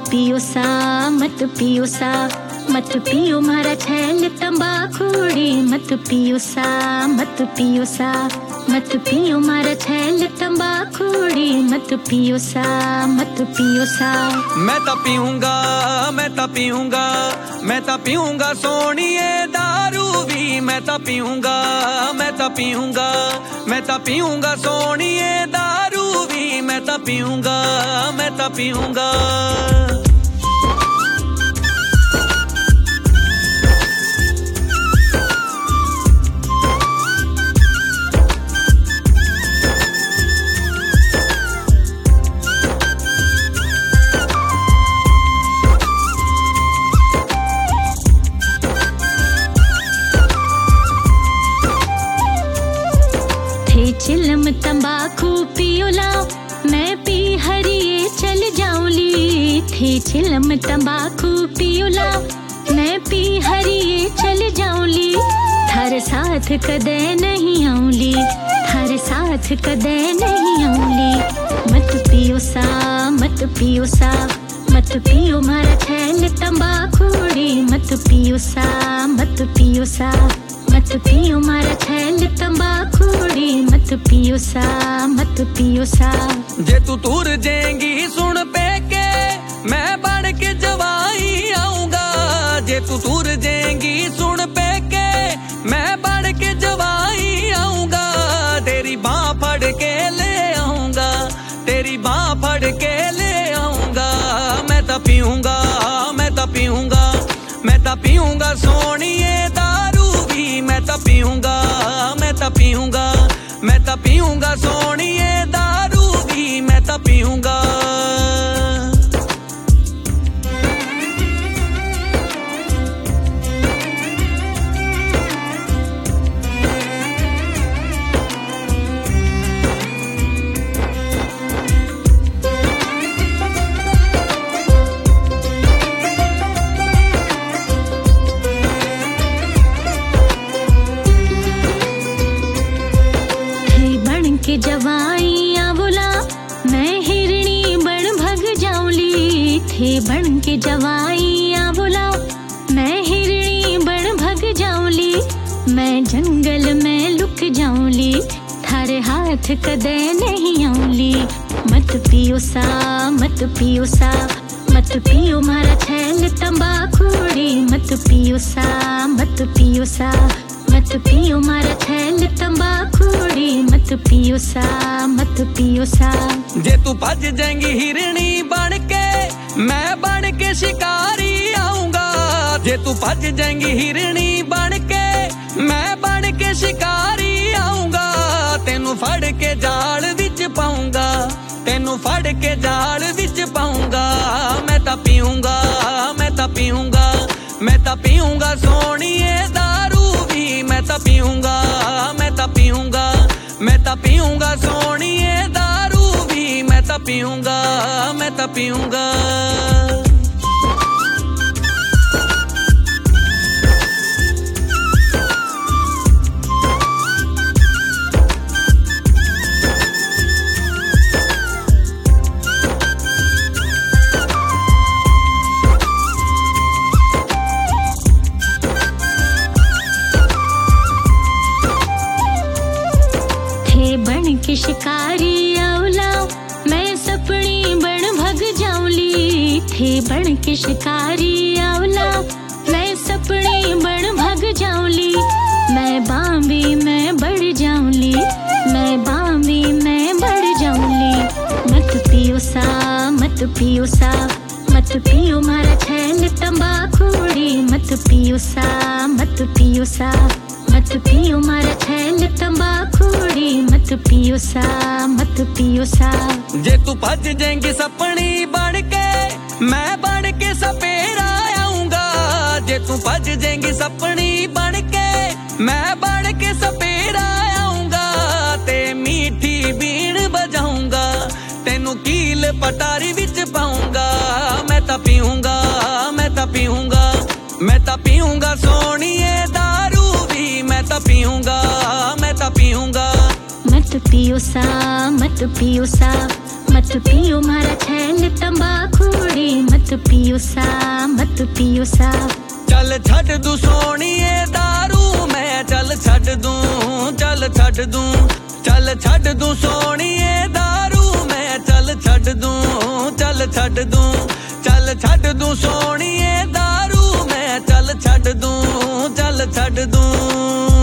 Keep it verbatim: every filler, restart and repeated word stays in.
पियो सा मत पियो सा मत पियो मारा छैल तंबाकूड़ी मत पियो सा मत पियो सा मत पियो मारा छैल तंबाकूड़ी मत पियो सा मत पियो सा। मैं तो पीऊंगा मैं तो पीऊंगा मैं तो पीऊंगा सोनिए दारू भी मैं तो पीऊंगा मैं तो पीऊंगा मैं तो पीऊंगा सोनिए दारू भी मैं तो पीऊंगा मैं तो पीऊंगा। चिलम तंबाकू पियो लाओ मैं पी हरिए चल जाऊं ली थे चिलम तंबाकू पियो लाओ मैं पी हरिए चल जाऊं ली थारे साथ कदे नहीं आऊं ली थारे साथ कदे नहीं आऊं ली। मत पियो सा मत पियो सा मत पियो मारा छैल तंबाकूड़ी मत पियो सा मत पियो सा मत पियो मारा छैल तंबाकूड़ी मत पियो सा मत पियो सा। जे तू दूर जाएंगी सुन पे के मैं बन के जवाई आऊंगा जे तू दूर जाएंगी सुन पे के मैं बन के जवाई आऊंगा तेरी बाह फड़ के ले आऊंगा तेरी बाह फड़ के ले आऊंगा। मैं तो पीऊंगा मैं तो पीऊंगा मैं तो पीऊंगा सोनिए दारू भी मैं तो पीऊंगा मैं तो पीऊंगा मैं तो पीऊंगा सोनिए दारू भी मैं तो पीऊंगा। जवाइयां बोला मैं हिरणी बन भग जाऊं ली थे बन के जवाइयां बोला मैं हिरणी बन भग जाऊं ली मैं जंगल में लुक जाऊं ली थारे हाथ कदे नहीं आऊं ली। मत पियो सा मत पियो सा मत पियो मारा छैल तंबाकूड़ी मत पियो सा मत पियो सा मत पियो मारा छैल तंबाकूड़ी मत पियो सा मत पियो सा। जे तू भज जाएंगी हिरणी बन के मैं बन के शिकारी आऊंगा जे तू भज जाएंगी हिरणी बन के मैं बन के शिकारी आऊंगा तेनू फड़ के जाल विच पाऊंगा तेनू फड़ के जाल विच पाऊंगा। मैं तो पीऊंगा मैं तो पीऊंगा मैं तो पीऊंगा सोनिए दारू भी मैं तो पीऊंगा मैं तो पीऊंगा मैं तो पीऊंगा सोनिए दारू भी मैं तो पीऊंगा मैं तो पीऊंगा। के शिकारी आउला मैं सपनी बन भग जाऊं ली थे बन के शिकारी आउला मैं सपनी बन भग जाऊं ली मैं बांबी में बढ़ जाऊं ली मैं बांबी में बढ़ जाऊं ली। मत पियो सा मत पियो सा मत पियो मारा छैल तंबाकूड़ी मत पियो सा मत पियो सा मत पियो मारा छैल तंबाकूड़ी मत पियो सा मत पियो सा। जे तू भज जाएंगी सपनी बन के मैं बन के सपेरा आऊंगा जे तू भज जाएंगी सपनी बन के मैं बन के सपेरा आऊंगा ते मीठी बीन बजाऊंगा तेनू कील पटारी विच पाऊंगा। मैं तो पीऊंगा मैं तो पीऊंगा मैं तो पीऊंगा सोनिए दारू भी मैं तो पीऊंगा मैं तो पीऊंगा। मत पियो सा मत पियो सा मत पियो मारा छैल तंबाकूड़ी मत पियो सा मत पियो सा। चल छड़ दूं सोहणीए दारू मैं चल छड़ दूं चल छड़ दूं चल छड़ दूं सोहणीए दारू मैं चल छड़ दूं चल छड़ दूं चल छड़ दूं सोहणीए दारू मैं चल छड़ दूं चल छड़ दूं।